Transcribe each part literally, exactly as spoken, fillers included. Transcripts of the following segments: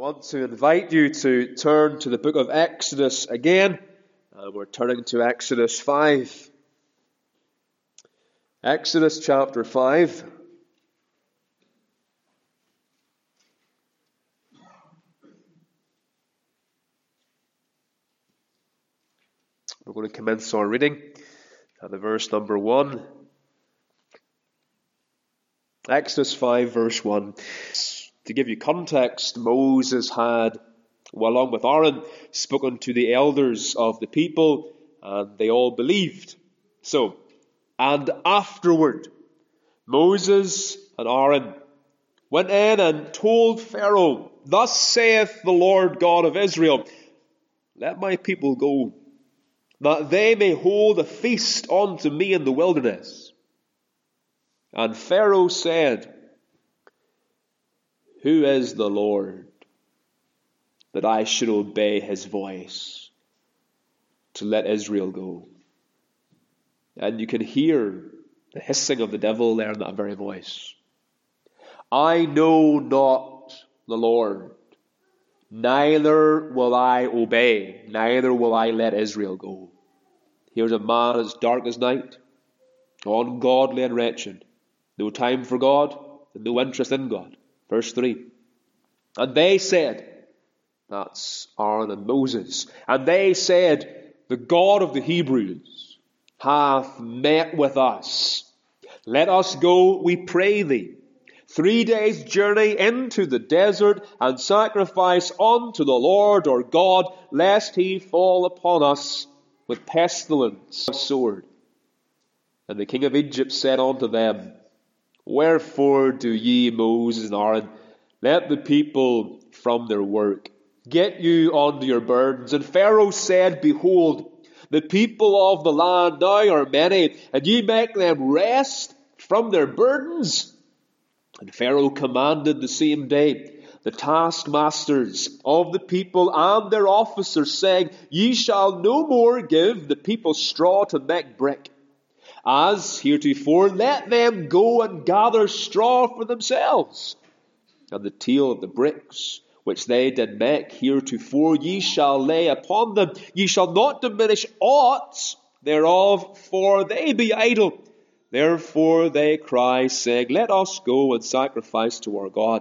I want to invite you to turn to the book of Exodus again. Uh, we're turning to Exodus five. Exodus chapter five. We're going to commence our reading at the verse number one. Exodus five verse one. To give you context, Moses had, along with Aaron, spoken to the elders of the people, and they all believed. So, and afterward, Moses and Aaron went in and told Pharaoh, "Thus saith the Lord God of Israel, let my people go, that they may hold a feast unto me in the wilderness." And Pharaoh said, "Who is the Lord, that I should obey his voice to let Israel go?" And you can hear the hissing of the devil there in that very voice. "I know not the Lord, neither will I obey, neither will I let Israel go." Here's a man as dark as night, ungodly and wretched, no time for God and no interest in God. Verse three. And they said, that's Aaron and Moses, and they said, "The God of the Hebrews hath met with us. Let us go, we pray thee, three days' journey into the desert, and sacrifice unto the Lord our God, lest he fall upon us with pestilence and sword." And the king of Egypt said unto them, "Wherefore do ye, Moses and Aaron, let the people from their work? Get you unto your burdens." And Pharaoh said, "Behold, the people of the land now are many, and ye make them rest from their burdens." And Pharaoh commanded the same day the taskmasters of the people and their officers, saying, "Ye shall no more give the people straw to make brick. As heretofore, let them go and gather straw for themselves. And the tale of the bricks which they did make heretofore ye shall lay upon them. Ye shall not diminish aught thereof, for they be idle. Therefore they cry, saying, Let us go and sacrifice to our God.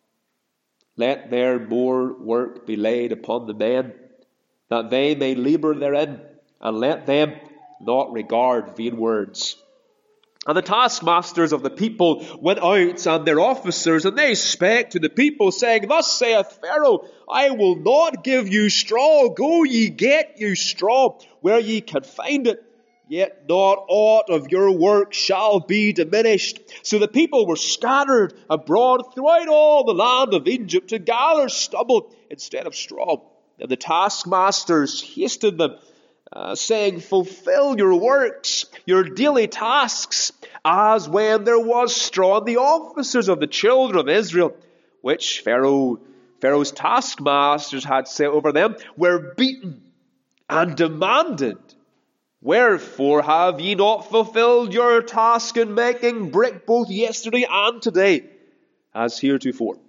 Let their more work be laid upon the men, that they may labour therein, and let them not regard vain words." And the taskmasters of the people went out, and their officers, and they spake to the people, saying, "Thus saith Pharaoh, I will not give you straw. Go ye get you straw where ye can find it. Yet not aught of your work shall be diminished." So the people were scattered abroad throughout all the land of Egypt to gather stubble instead of straw. And the taskmasters hasted them, Uh, saying, "Fulfill your works, your daily tasks, as when there was straw." And the officers of the children of Israel, which Pharaoh, Pharaoh's taskmasters had set over them, were beaten and demanded, "Wherefore have ye not fulfilled your task in making brick both yesterday and today, as heretofore?"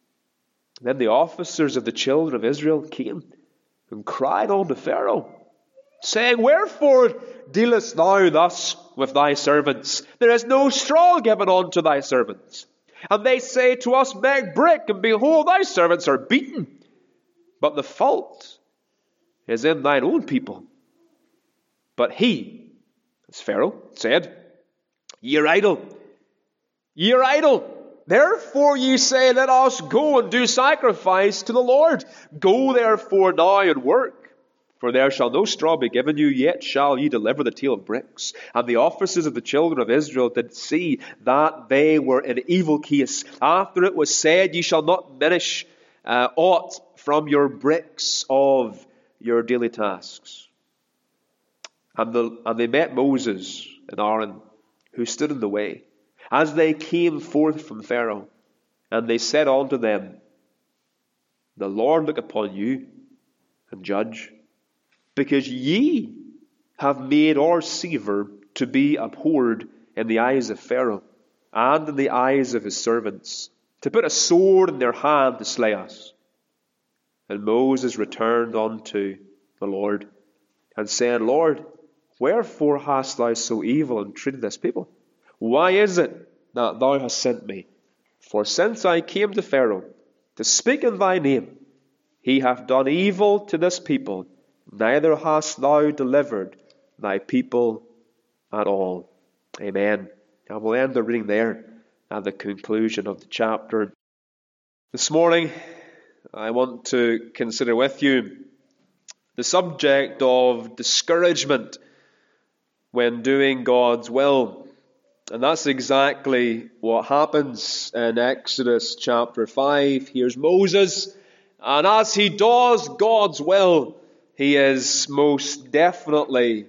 Then the officers of the children of Israel came and cried unto Pharaoh, saying, "Wherefore dealest thou thus with thy servants? There is no straw given unto thy servants. And they say to us, Make brick, and behold, thy servants are beaten. But the fault is in thine own people." But he, as Pharaoh, said, "Ye are idle, ye are idle. Therefore ye say, Let us go and do sacrifice to the Lord. Go therefore now and work. For there shall no straw be given you, yet shall ye deliver the tale of bricks." And the officers of the children of Israel did see that they were in evil case, after it was said, "Ye shall not diminish uh, aught from your bricks of your daily tasks." And, the, and they met Moses and Aaron, who stood in the way, as they came forth from Pharaoh. And they said unto them, "The Lord look upon you and judge, because ye have made our savor to be abhorred in the eyes of Pharaoh, and in the eyes of his servants, to put a sword in their hand to slay us. And Moses returned unto the Lord, and said, Lord, wherefore hast thou so evil entreated this people? Why is it that thou hast sent me? For since I came to Pharaoh to speak in thy name, he hath done evil to this people, neither hast thou delivered thy people at all. Amen. And we'll end the reading there at the conclusion of the chapter. This morning, I want to consider with you the subject of discouragement when doing God's will. And that's exactly what happens in Exodus chapter five. Here's Moses, and as he does God's will, he is most definitely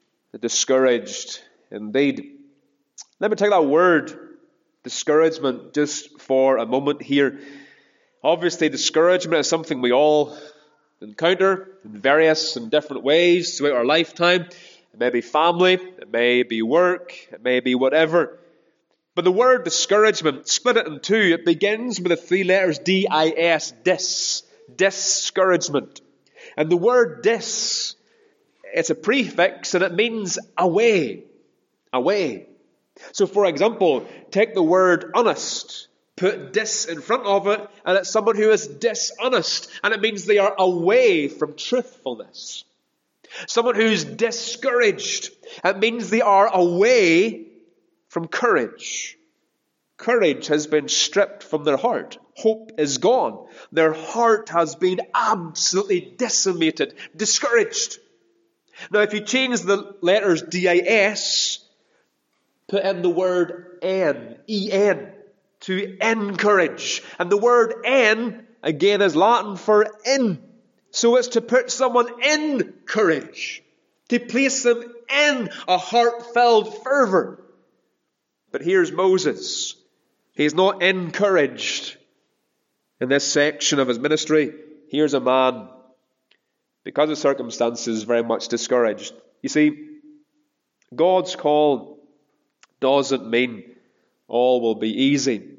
discouraged indeed. Let me take that word, discouragement, just for a moment here. Obviously, discouragement is something we all encounter in various and different ways throughout our lifetime. It may be family, it may be work, it may be whatever. But the word discouragement, split it in two. It begins with the three letters D I S, dis, discouragement. And the word dis, it's a prefix and it means away, away. So for example, take the word honest, put dis in front of it, and it's someone who is dishonest, and it means they are away from truthfulness. Someone who's discouraged, it means they are away from courage. Courage has been stripped from their heart. Hope is gone. Their heart has been absolutely decimated, discouraged. Now, if you change the letters D I S, put in the word N, E N, to encourage. And the word en, again, is Latin for in. So it's to put someone in courage, to place them in a heart-filled fervor. But here's Moses. He's not encouraged in this section of his ministry. Here's a man, because of circumstances, very much discouraged. You see, God's call doesn't mean all will be easy.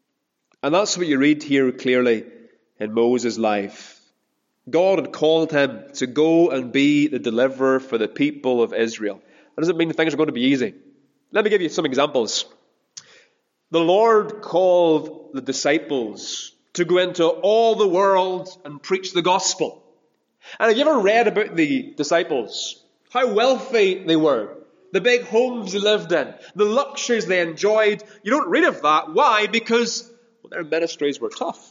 And that's what you read here clearly in Moses' life. God had called him to go and be the deliverer for the people of Israel. That doesn't mean things are going to be easy. Let me give you some examples. The Lord called the disciples to go into all the world and preach the gospel. And have you ever read about the disciples? How wealthy they were. The big homes they lived in. The luxuries they enjoyed. You don't read of that. Why? Because well, their ministries were tough.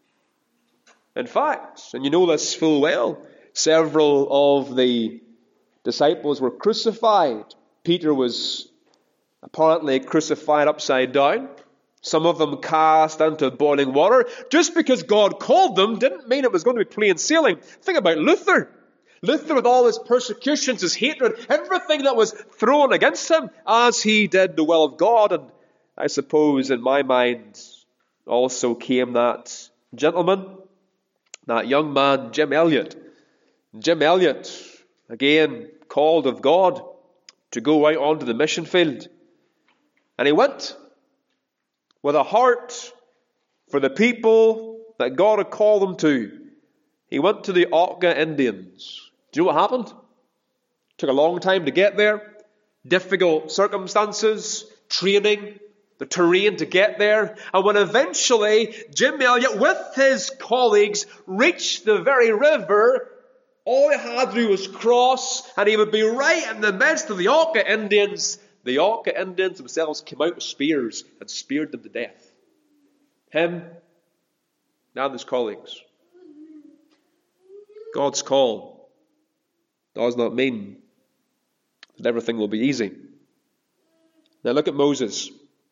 In fact, and you know this full well, several of the disciples were crucified. Peter was apparently crucified upside down. Some of them cast into boiling water. Just because God called them didn't mean it was going to be plain sailing. Think about Luther. Luther, with all his persecutions, his hatred, everything that was thrown against him, as he did the will of God. And I suppose in my mind also came that gentleman, that young man, Jim Elliot. Jim Elliot, again, called of God to go out onto the mission field. And he went with a heart for the people that God had called him to. He went to the Auca Indians. Do you know what happened? It took a long time to get there. Difficult circumstances, training, the terrain to get there. And when eventually Jim Elliot with his colleagues reached the very river, all he had to do was cross and he would be right in the midst of the Auca Indians. The Auca Indians themselves came out with spears and speared them to death. Him and his colleagues. God's call does not mean that everything will be easy. Now look at Moses.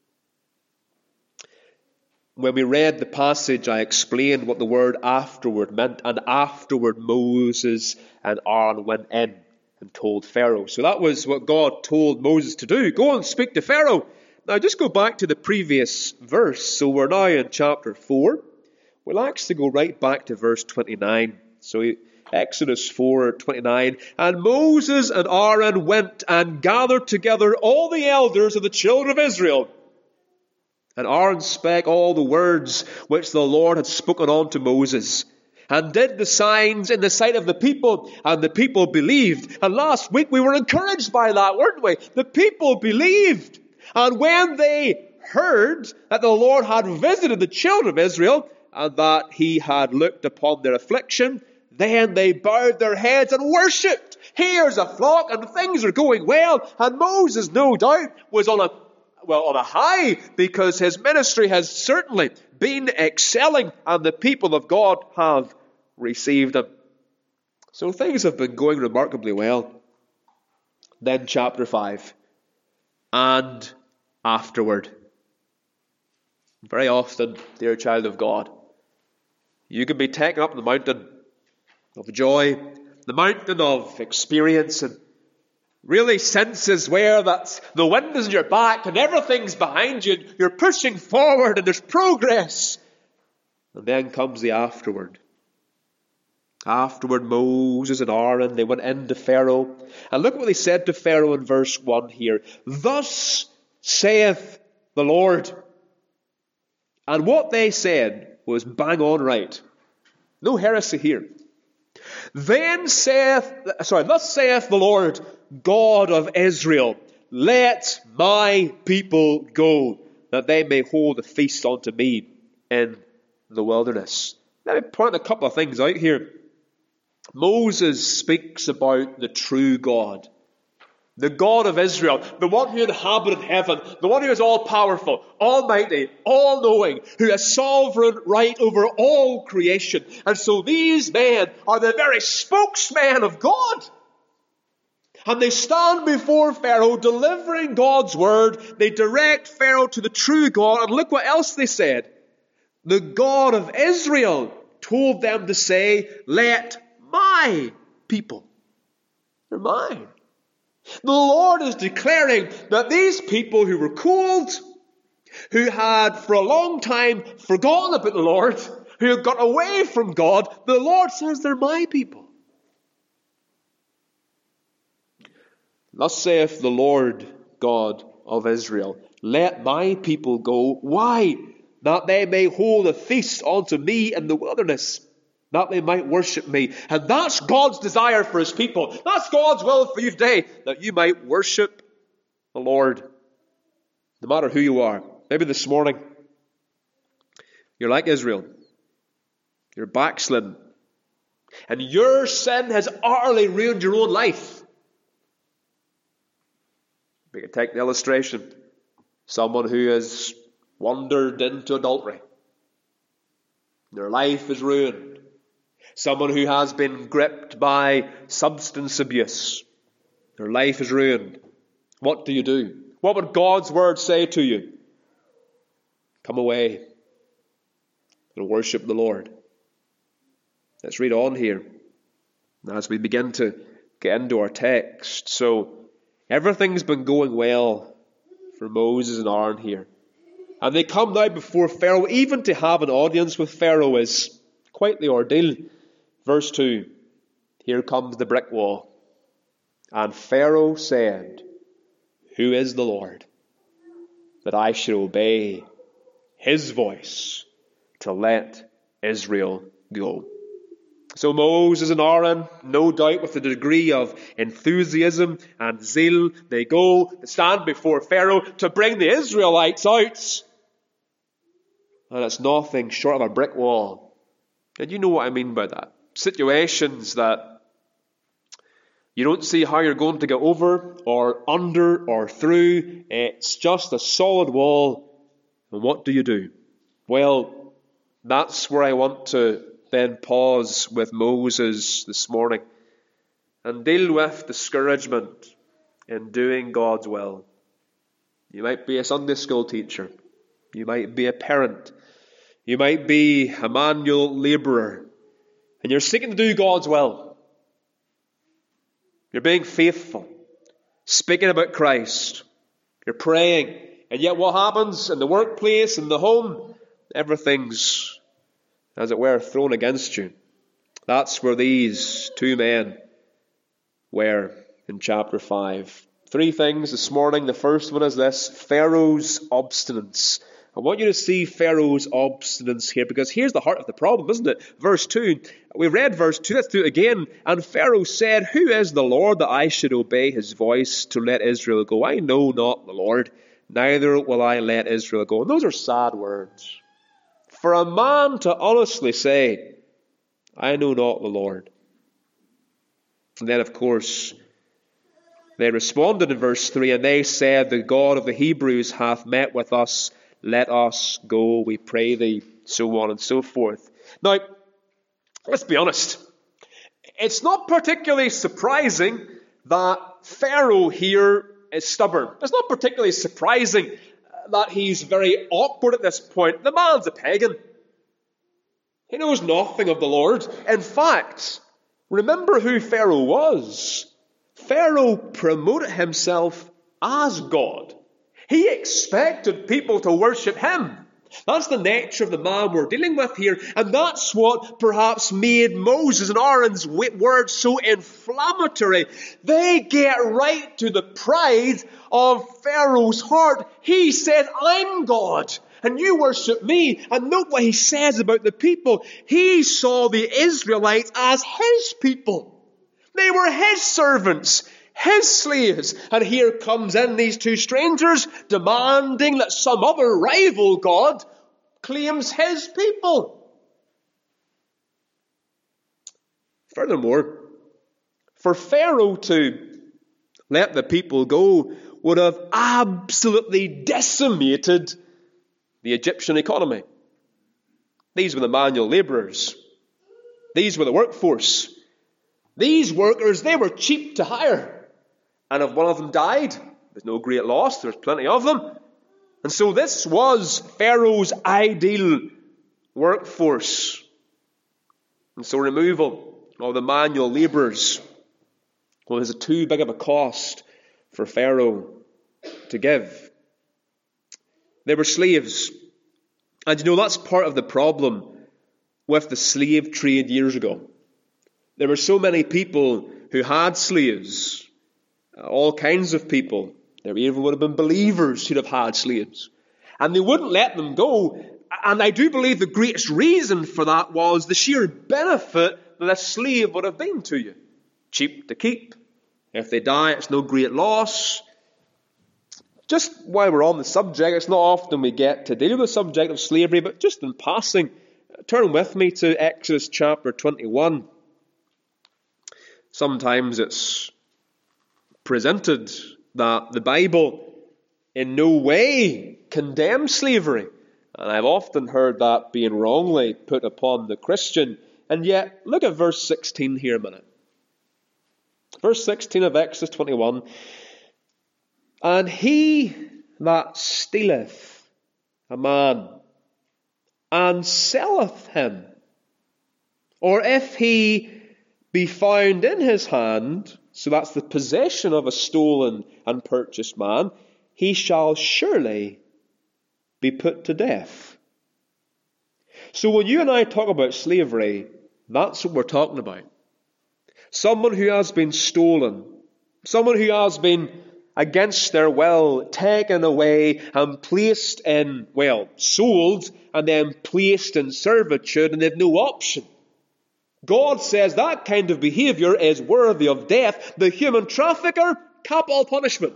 When we read the passage, I explained what the word afterward meant. And afterward Moses and Aaron went in and told Pharaoh. So that was what God told Moses to do. Go and speak to Pharaoh. Now just go back to the previous verse. So we're now in chapter four. We'll actually go right back to verse twenty-nine. So Exodus four twenty-nine. And Moses and Aaron went and gathered together all the elders of the children of Israel. And Aaron spake all the words which the Lord had spoken unto Moses. and did the signs in the sight of the people, and the people believed. And last week we were encouraged by that, weren't we? The people believed. And when they heard that the Lord had visited the children of Israel, and that he had looked upon their affliction, then they bowed their heads and worshipped. Here's a flock, and things are going well. And Moses, no doubt, was on a well on a high, because his ministry has certainly been excelling, and the people of God have received him. So things have been going remarkably well. Then chapter five. And afterward. Very often, dear child of God, you can be taken up the mountain of joy, the mountain of experience, and really senses where that's the wind is in your back and everything's behind you, and you're pushing forward and there's progress. And then comes the afterward. Afterward, Moses and Aaron, they went into Pharaoh. And look what they said to Pharaoh in verse one here. Thus saith the Lord. And what they said was bang on right. No heresy here. Then saith, sorry, thus saith the Lord, God of Israel, let my people go, that they may hold a feast unto me in the wilderness. Let me point a couple of things out here. Moses speaks about the true God, the God of Israel, the one who inhabited heaven, the one who is all-powerful, almighty, all-knowing, who has sovereign right over all creation. And so these men are the very spokesmen of God. And they stand before Pharaoh delivering God's word. They direct Pharaoh to the true God. And look what else they said. The God of Israel told them to say, let my people. They're mine. The Lord is declaring that these people who were cold, who had for a long time forgotten about the Lord, who had got away from God, the Lord says they're my people. Thus saith the Lord God of Israel, let my people go. Why? That they may hold a feast unto me in the wilderness, that they might worship me. And that's God's desire for his people. That's God's will for you today, that you might worship the Lord, no matter who you are. Maybe this morning, you're like Israel. You're backslidden. And your sin has utterly ruined your own life. We can take the illustration. Someone who has wandered into adultery. Their life is ruined. Someone who has been gripped by substance abuse. Their life is ruined. What do you do? What would God's word say to you? Come away and worship the Lord. Let's read on here as we begin to get into our text. So, everything's been going well for Moses and Aaron here. And they come now before Pharaoh. Even to have an audience with Pharaoh is quite the ordeal. Verse two, here comes the brick wall. And Pharaoh said, who is the Lord, that I should obey his voice to let Israel go? So Moses and Aaron, no doubt with a degree of enthusiasm and zeal, they go to stand before Pharaoh to bring the Israelites out. And it's nothing short of a brick wall. And you know what I mean by that. Situations that you don't see how you're going to get over or under or through. It's just a solid wall. And what do you do? Well, that's where I want to then pause with Moses this morning and deal with discouragement in doing God's will. You might be a Sunday school teacher. You might be a parent. You might be a manual labourer. And you're seeking to do God's will. You're being faithful. Speaking about Christ. You're praying. And yet what happens in the workplace, in the home? Everything's, as it were, thrown against you. That's where these two men were in chapter five. Three things this morning. The first one is this: Pharaoh's obstinance. I want you to see Pharaoh's obstinance here, because here's the heart of the problem, isn't it? Verse two, we read verse two, let's do it again. And Pharaoh said, who is the Lord that I should obey his voice to let Israel go? I know not the Lord, neither will I let Israel go. And those are sad words. For a man to honestly say, I know not the Lord. And then, of course, they responded in verse three, and they said, the God of the Hebrews hath met with us. Let us go, we pray thee, so on and so forth. Now, let's be honest. It's not particularly surprising that Pharaoh here is stubborn. It's not particularly surprising that he's very awkward at this point. The man's a pagan. He knows nothing of the Lord. In fact, remember who Pharaoh was. Pharaoh promoted himself as God. He expected people to worship him. That's the nature of the man we're dealing with here. And that's what perhaps made Moses and Aaron's words so inflammatory. They get right to the pride of Pharaoh's heart. He said, I'm God, and you worship me. And note what he says about the people. He saw the Israelites as his people. They were his servants, his slaves. And here comes in these two strangers demanding that some other rival God claims his people. Furthermore, for Pharaoh to let the people go would have absolutely decimated the Egyptian economy. These were the manual laborers. These were the workforce. These workers, they were cheap to hire. And if one of them died, there's no great loss, there's plenty of them. And so this was Pharaoh's ideal workforce. And so removal of the manual laborers was too big of a cost for Pharaoh to give. They were slaves. And you know, that's part of the problem with the slave trade years ago. There were so many people who had slaves, all kinds of people. There even would have been believers who'd have had slaves. And they wouldn't let them go. And I do believe the greatest reason for that was the sheer benefit that a slave would have been to you. Cheap to keep. If they die, it's no great loss. Just while we're on the subject, it's not often we get to deal with the subject of slavery, but just in passing, turn with me to Exodus chapter twenty-one. Sometimes it's presented that the Bible in no way condemns slavery. And I've often heard that being wrongly put upon the Christian. And yet, look at verse sixteen here a minute. Verse sixteen of Exodus twenty-one. And he that stealeth a man and selleth him, or if he be found in his hand, so that's the possession of a stolen and purchased man, he shall surely be put to death. So when you and I talk about slavery, that's what we're talking about. Someone who has been stolen, someone who has been against their will taken away and placed in, well, sold and then placed in servitude, and they've no option. God says that kind of behavior is worthy of death. The human trafficker, capital punishment.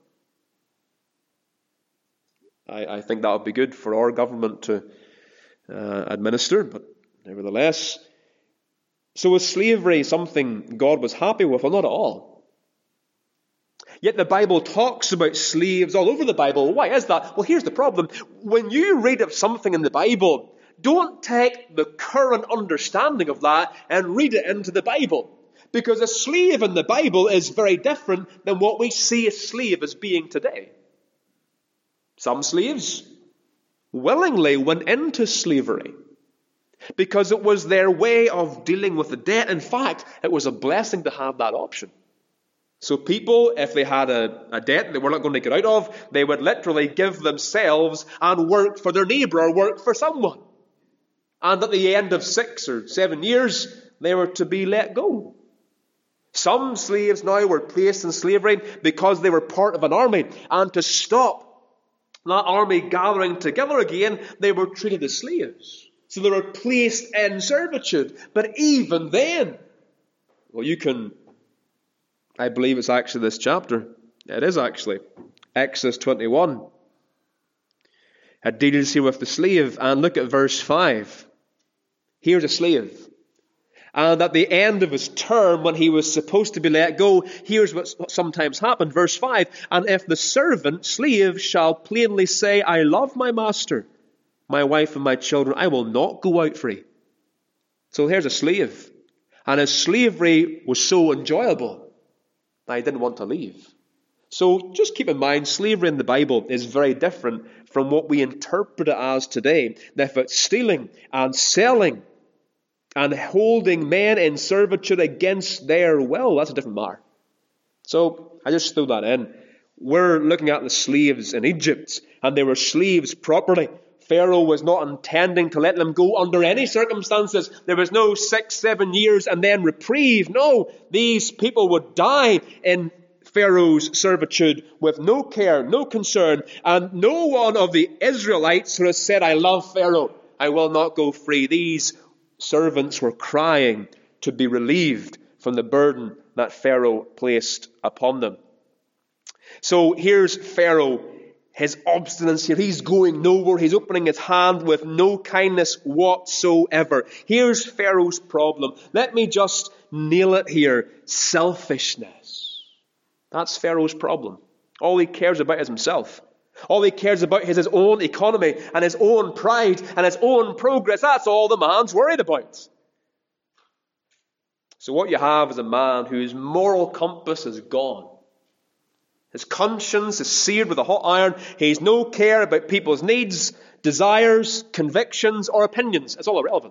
I, I think that would be good for our government to uh, administer, but nevertheless. So was slavery something God was happy with? Well, not at all. Yet the Bible talks about slaves all over the Bible. Why is that? Well, here's the problem. When you read of something in the Bible, don't take the current understanding of that and read it into the Bible. Because a slave in the Bible is very different than what we see a slave as being today. Some slaves willingly went into slavery because it was their way of dealing with the debt. In fact, it was a blessing to have that option. So people, if they had a, a debt they were not going to get out of, they would literally give themselves and work for their neighbour or work for someone. And at the end of six or seven years, they were to be let go. Some slaves now were placed in slavery because they were part of an army. And to stop that army gathering together again, they were treated as slaves. So they were placed in servitude. But even then, well, you can, I believe it's actually this chapter. It is actually. Exodus twenty-one. It deals here with the slave. And look at verse five. Here's a slave. And at the end of his term, when he was supposed to be let go, here's what sometimes happened. Verse five. And if the servant, slave, shall plainly say, I love my master, my wife and my children, I will not go out free. So here's a slave. And his slavery was so enjoyable that he didn't want to leave. So just keep in mind, slavery in the Bible is very different from what we interpret it as today. If it's stealing and selling and holding men in servitude against their will, that's a different matter. So I just threw that in. We're looking at the slaves in Egypt, and they were slaves properly. Pharaoh was not intending to let them go under any circumstances. There was no six, seven years and then reprieve. No, these people would die in Pharaoh's servitude with no care, no concern. And no one of the Israelites who has said, I love Pharaoh, I will not go free. These servants were crying to be relieved from the burden that Pharaoh placed upon them. So here's Pharaoh, his obstinacy here. He's going nowhere. He's opening his hand with no kindness whatsoever. Here's Pharaoh's problem. Let me just nail it here. Selfishness. That's Pharaoh's problem. All he cares about is himself. All he cares about is his own economy and his own pride and his own progress. That's all the man's worried about. So what you have is a man whose moral compass is gone. His conscience is seared with a hot iron. He has no care about people's needs, desires, convictions, or opinions. It's all irrelevant.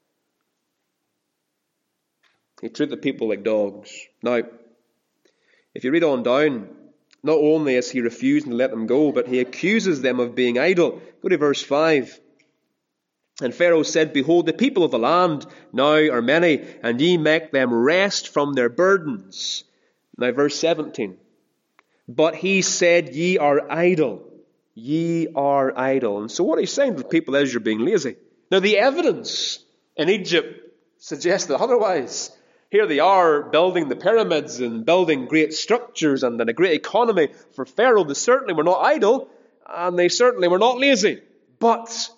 He treated people like dogs. Now, if you read on down, not only is he refusing to let them go, but he accuses them of being idle. Go to verse five. And Pharaoh said, Behold, the people of the land now are many, and ye make them rest from their burdens. Now verse seventeen. But he said, Ye are idle. Ye are idle. And so what he's saying to the people is, you're being lazy. Now the evidence in Egypt suggests that otherwise. Here they are building the pyramids and building great structures and then a great economy for Pharaoh. They certainly were not idle, and they certainly were not lazy. But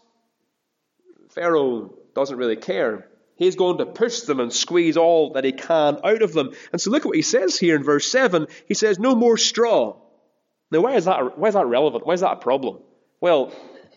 Pharaoh doesn't really care. He's going to push them and squeeze all that he can out of them. And so look at what he says here in verse seven. He says, no more straw. Now why is that, why is that relevant? Why is that a problem? Well,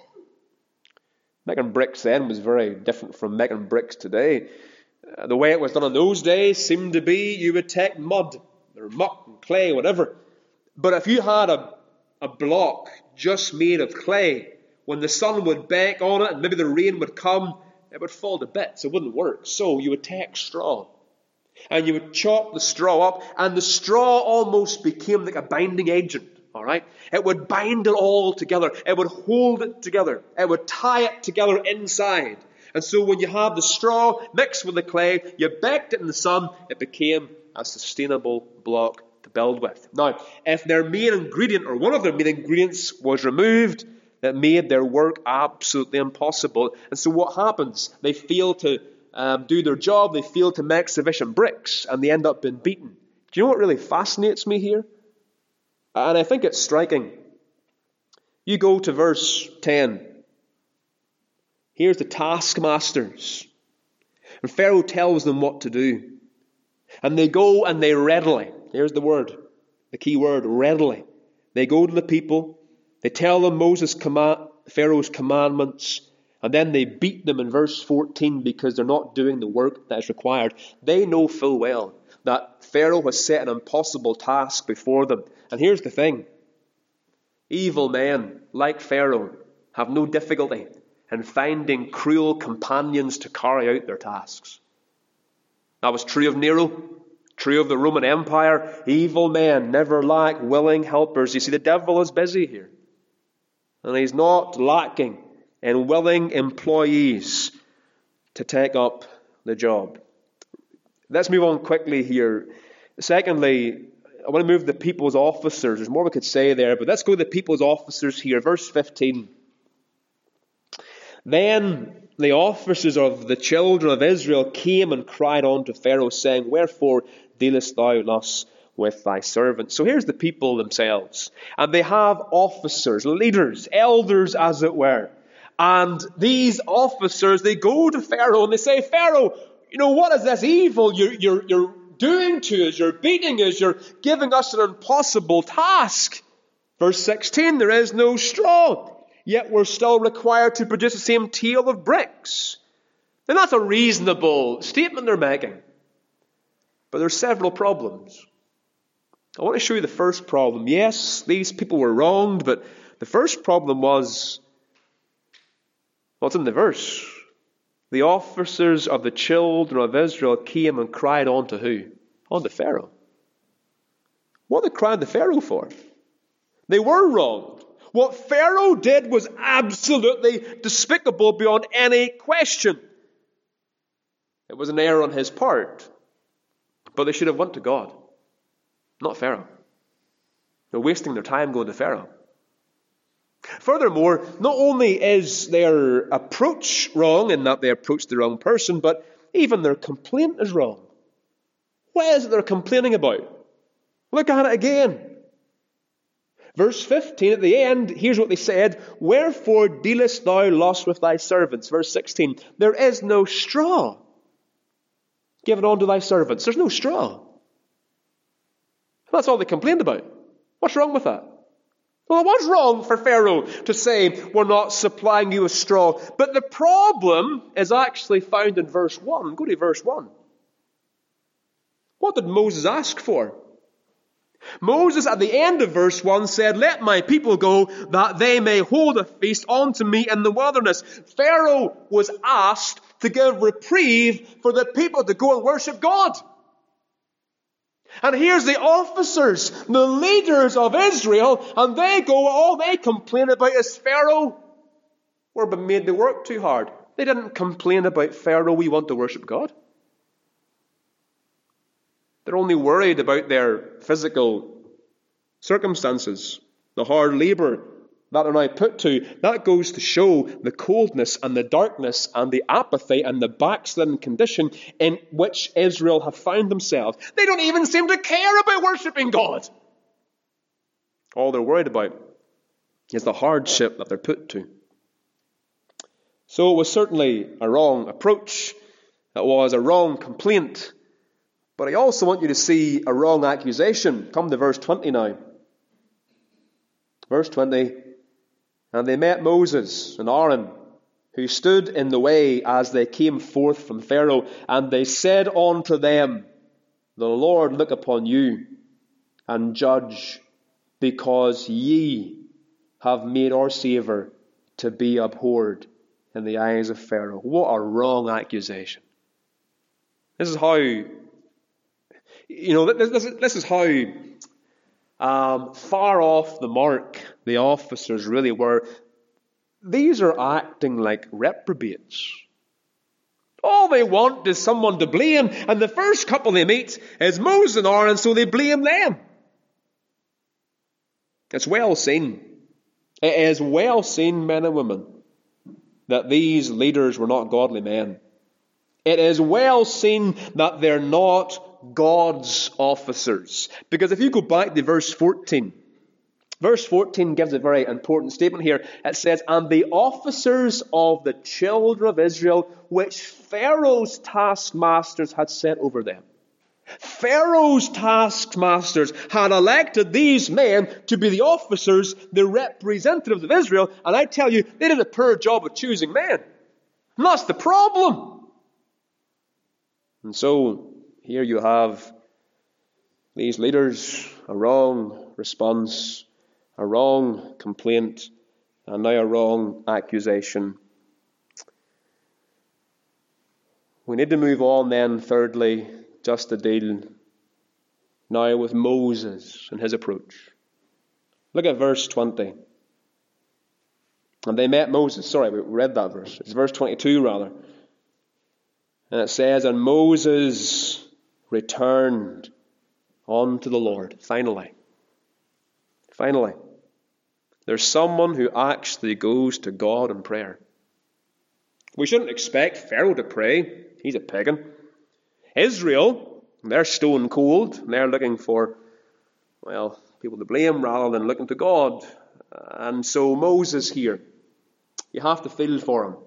making bricks then was very different from making bricks today. Uh, the way it was done in those days seemed to be you would take mud or muck and clay, whatever. But if you had a, a block just made of clay, when the sun would bake on it and maybe the rain would come, it would fall to bits. It wouldn't work. So you would take straw and you would chop the straw up, and the straw almost became like a binding agent. All right? It would bind it all together. It would hold it together. It would tie it together inside. And so when you have the straw mixed with the clay, you baked it in the sun, it became a sustainable block to build with. Now, if their main ingredient or one of their main ingredients was removed, that made their work absolutely impossible. And so what happens? They fail to um, do their job, they fail to make sufficient bricks, and they end up being beaten. Do you know what really fascinates me here? And I think it's striking. You go to verse ten. Here's the taskmasters. And Pharaoh tells them what to do. And they go and they readily, here's the word, the key word, readily. They go to the people, they tell them Moses' command, Pharaoh's commandments, and then they beat them in verse fourteen because they're not doing the work that is required. They know full well that Pharaoh has set an impossible task before them. And here's the thing. Evil men, like Pharaoh, have no difficulty in finding cruel companions to carry out their tasks. That was true of Nero, true of the Roman Empire. Evil men never lack willing helpers. You see, the devil is busy here. And he's not lacking in willing employees to take up the job. Let's move on quickly here. Secondly, I want to move the people's officers. There's more we could say there, but let's go to the people's officers here. Verse fifteen. Then the officers of the children of Israel came and cried unto Pharaoh, saying, Wherefore dealest thou thus with thy servants? So here's the people themselves. And they have officers, leaders, elders as it were. And these officers, they go to Pharaoh and they say, Pharaoh, you know, what is this evil you're, you're, you're doing to us? You're beating us. You're giving us an impossible task. Verse sixteen, there is no straw. Yet we're still required to produce the same tale of bricks. And that's a reasonable statement they're making. But there's several problems. I want to show you the first problem. Yes, these people were wronged, but the first problem was, what's in the verse? The officers of the children of Israel came and cried unto who? Unto Pharaoh. What did they cry unto Pharaoh for? They were wronged. What Pharaoh did was absolutely despicable beyond any question. It was an error on his part. But they should have went to God, not Pharaoh. They're wasting their time going to Pharaoh. Furthermore, not only is their approach wrong in that they approached the wrong person, but even their complaint is wrong. What is it they're complaining about? Look at it again. Verse fifteen, at the end, here's what they said. Wherefore dealest thou thus with thy servants? Verse sixteen, there is no straw given unto thy servants. There's no straw. That's all they complained about. What's wrong with that? Well, it was wrong for Pharaoh to say, we're not supplying you with straw. But the problem is actually found in verse one. Go to verse one. What did Moses ask for? Moses, at the end of verse one, said, Let my people go, that they may hold a feast unto me in the wilderness. Pharaoh was asked to give reprieve for the people to go and worship God. And here's the officers, the leaders of Israel, and they go, all they complain about is Pharaoh, we're being made to work too hard. They didn't complain about Pharaoh, we want to worship God. They're only worried about their physical circumstances, the hard labor that they're now put to. That goes to show the coldness and the darkness and the apathy and the backslidden condition in which Israel have found themselves. They don't even seem to care about worshipping God. All they're worried about is the hardship that they're put to. So it was certainly a wrong approach. It was a wrong complaint. But I also want you to see a wrong accusation. Come to verse twenty now. Verse twenty. And they met Moses and Aaron, who stood in the way as they came forth from Pharaoh. And they said unto them, The Lord look upon you and judge, because ye have made our Saviour to be abhorred in the eyes of Pharaoh. What a wrong accusation. This is how... You know, this, this is how um, far off the mark the officers really were. These are acting like reprobates. All they want is someone to blame. And the first couple they meet is Moses and Aaron, so they blame them. It's well seen. It is well seen, men and women, that these leaders were not godly men. It is well seen that they're not God's officers. Because if you go back to verse fourteen, verse fourteen gives a very important statement here. It says, And the officers of the children of Israel, which Pharaoh's taskmasters had set over them. Pharaoh's taskmasters had elected these men to be the officers, the representatives of Israel. And I tell you, they did a poor job of choosing men. And that's the problem. And so, here you have these leaders, a wrong response, a wrong complaint, and now a wrong accusation. We need to move on then, thirdly, just to deal now with Moses and his approach. Look at verse twenty. And they met Moses. Sorry, we read that verse. It's verse twenty-two rather. And it says, And Moses returned on to the Lord. Finally. Finally. There's someone who actually goes to God in prayer. We shouldn't expect Pharaoh to pray. He's a pagan. Israel, they're stone cold. They're looking for, well, people to blame rather than looking to God. And so Moses here, you have to feel for him.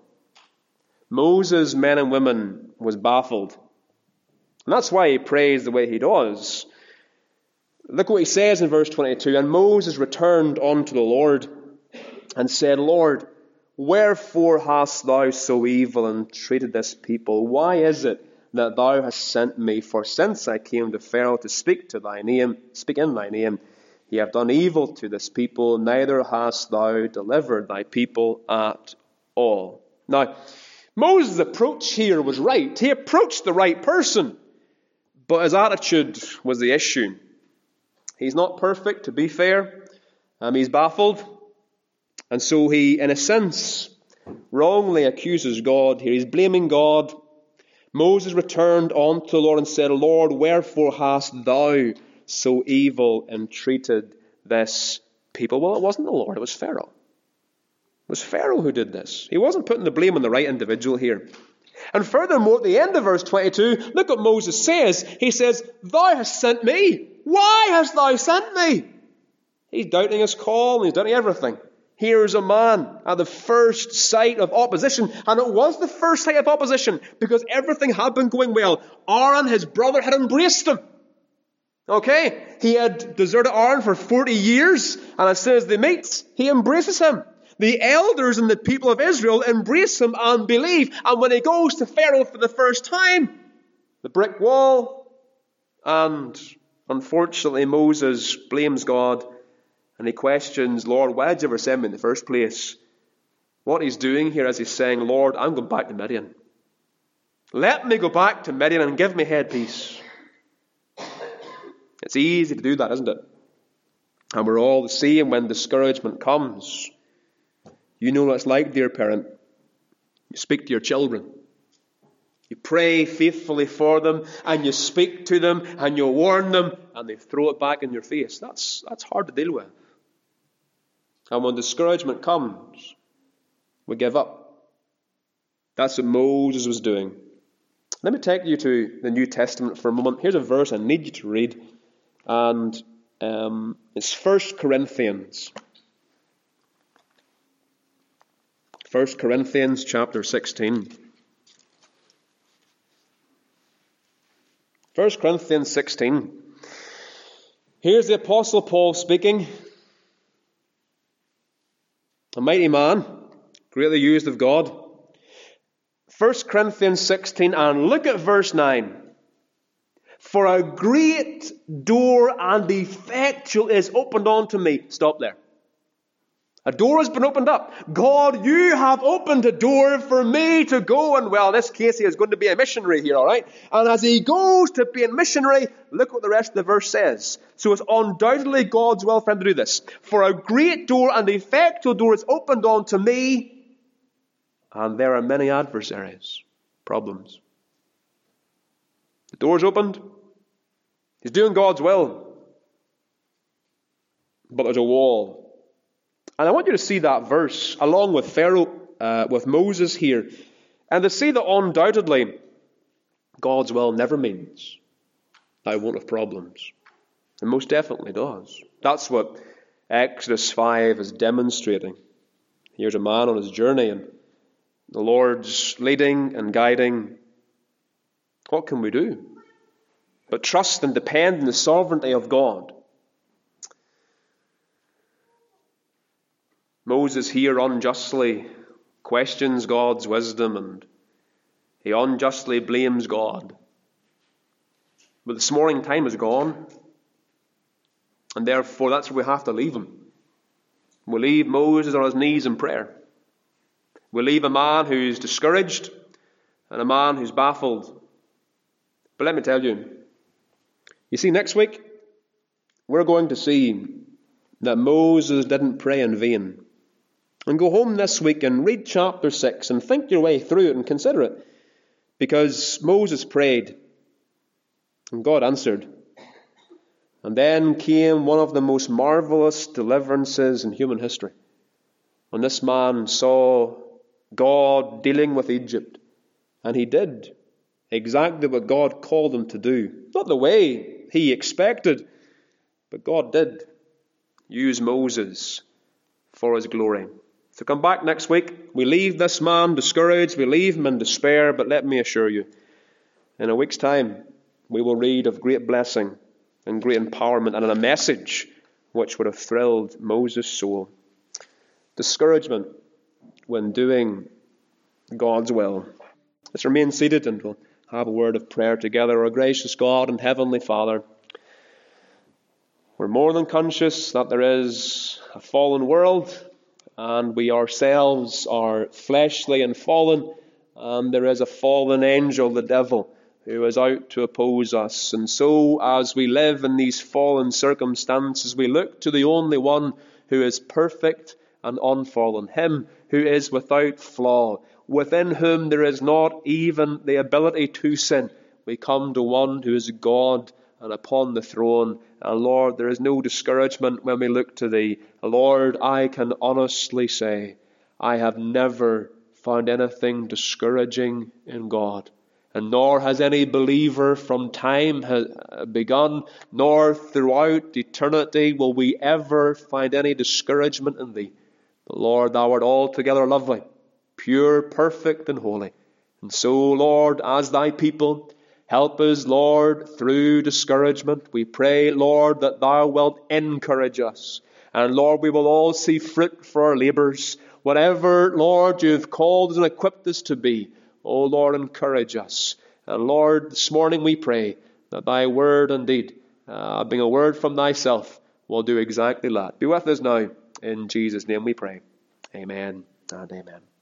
Moses, men and women, was baffled. And that's why he prays the way he does. Look what he says in verse twenty-two. And Moses returned unto the Lord and said, Lord, wherefore hast thou so evil entreated this people? Why is it that thou hast sent me? For since I came to Pharaoh to speak to thy name, speak in thy name, ye have done evil to this people, neither hast thou delivered thy people at all. Now, Moses' approach here was right. He approached the right person. But his attitude was the issue. He's not perfect, to be fair. Um, he's baffled. And so he, in a sense, wrongly accuses God here. He's blaming God. Moses returned unto the Lord and said, Lord, wherefore hast thou so evil entreated this people? Well, it wasn't the Lord, it was Pharaoh. It was Pharaoh who did this. He wasn't putting the blame on the right individual here. And furthermore, at the end of verse twenty-two, look what Moses says. He says, Thou hast sent me. Why hast thou sent me? He's doubting his call and he's doubting everything. Here's a man at the first sight of opposition. And it was the first sight of opposition because everything had been going well. Aaron, his brother, had embraced him. Okay? He had deserted Aaron for forty years. And as soon as they meet, he embraces him. The elders and the people of Israel embrace him and believe. And when he goes to Pharaoh for the first time, the brick wall, and unfortunately Moses blames God and he questions, Lord, why did you ever send me in the first place? What he's doing here is he's saying, Lord, I'm going back to Midian. Let me go back to Midian and give me headpiece. It's easy to do that, isn't it? And we're all the same when discouragement comes. You know what it's like, dear parent. You speak to your children. You pray faithfully for them, and you speak to them, and you warn them, and they throw it back in your face. That's, that's hard to deal with. And when discouragement comes, we give up. That's what Moses was doing. Let me take you to the New Testament for a moment. Here's a verse I need you to read. And um, it's First Corinthians. First Corinthians chapter sixteen. First Corinthians sixteen. Here's the Apostle Paul speaking. A mighty man, greatly used of God. First Corinthians sixteen, and look at verse nine. For a great door and effectual is opened unto me. Stop there. A door has been opened up. God, you have opened a door for me to go. And well, in this case, he is going to be a missionary here, all right? And as he goes to be a missionary, look what the rest of the verse says. So it's undoubtedly God's will for him to do this. For a great door and effectual door is opened unto me. And there are many adversaries, problems. The door's opened. He's doing God's will. But there's a wall. And I want you to see that verse along with Pharaoh, uh, with Moses here, and to see that undoubtedly God's will never means that I won't have problems. It most definitely does. That's what Exodus five is demonstrating. Here's a man on his journey and the Lord's leading and guiding. What can we do but trust and depend on the sovereignty of God? Moses here unjustly questions God's wisdom and he unjustly blames God. But this morning time is gone. And therefore that's where we have to leave him. We leave Moses on his knees in prayer. We leave a man who's discouraged and a man who's baffled. But let me tell you, you see, next week we're going to see that Moses didn't pray in vain. And go home this week and read chapter six and think your way through it and consider it. Because Moses prayed and God answered. And then came one of the most marvelous deliverances in human history, when this man saw God dealing with Egypt. And he did exactly what God called him to do. Not the way he expected, but God did use Moses for his glory. So come back next week. We leave this man discouraged. We leave him in despair. But let me assure you, in a week's time, we will read of great blessing and great empowerment and a message which would have thrilled Moses' soul. Discouragement when doing God's will. Let's remain seated and we'll have a word of prayer together. Our gracious God and Heavenly Father, we're more than conscious that there is a fallen world, and we ourselves are fleshly and fallen, and there is a fallen angel, the devil, who is out to oppose us. And so, as we live in these fallen circumstances, we look to the only one who is perfect and unfallen, him who is without flaw, within whom there is not even the ability to sin. We come to one who is God and upon the throne. And Lord, there is no discouragement when we look to Thee. Lord, I can honestly say, I have never found anything discouraging in God. And nor has any believer from time begun, nor throughout eternity will we ever find any discouragement in Thee. But Lord, Thou art altogether lovely, pure, perfect, and holy. And so, Lord, as Thy people, help us, Lord, through discouragement. We pray, Lord, that Thou wilt encourage us. And Lord, we will all see fruit for our labours. Whatever, Lord, You have called us and equipped us to be, oh Lord, encourage us. And Lord, this morning we pray that Thy word indeed, uh, being a word from Thyself, will do exactly that. Be with us now. In Jesus' name we pray. Amen and amen.